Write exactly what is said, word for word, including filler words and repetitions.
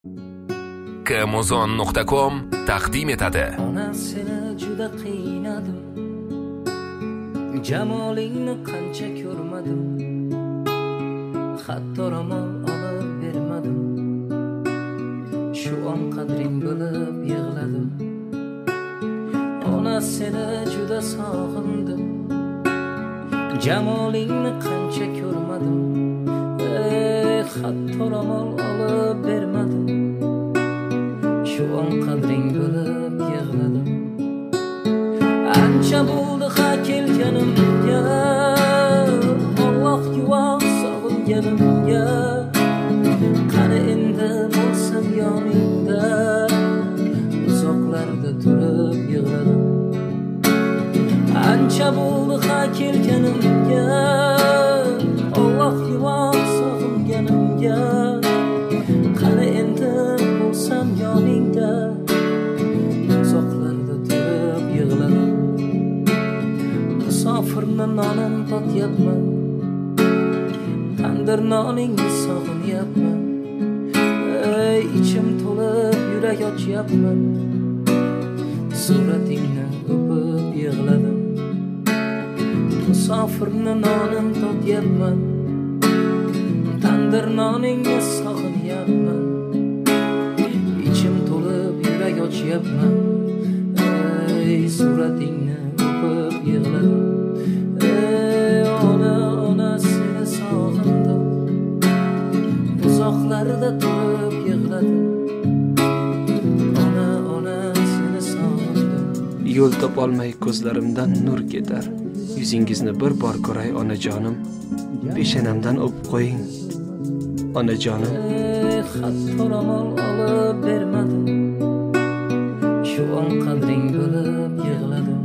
Amazon nuqta com taqdim etadi. Ona seni juda qiynadim, jamolingni qancha ko'rmadim, hatto ro'mol olib bermadim, shu on qadring bilib yig'ladim. Ona seni juda sog'indim, jamolingni qancha ko'rmadim, eh, hatto ro'mol olib bermadim, shu on qadring bilib yig'ladim. Ancha bo'ldi ha kelganimga, Alloh guvoh sog'inganimga, qani endi bo'lsam yoningda, uzoqlarda turib yig'ladim. Ancha bo'ldi ha kelganimga, Alloh guvoh sog'inganimga, qani endi bo'lsam yoningda, uzoqlarda turib yig'ladim. Musofirni nonin totyapman, tandir noningni sog'inyapman, ey ichim to'lib yurak ochyapman, suratingni o'pib yig'ladim. Musofirni nonin totyapman, tandir noningni sog'inyapman, ichim to'lib yurak ochyapman, ey suratingni o'pib yig'ladim. Ey ona, ona seni sog'indim, uzoqlarda turib yig'ladim. Ona, ona seni sog'indim. Yo'l topolmay ko'zlarimdan nur ketar, yuzingizni bir bor ko'ray onajonim, peshanamdan o'pib qo'ying onajonim. Hatto ro'mol olib bermadim, shu on qadring bilib yig'ladim.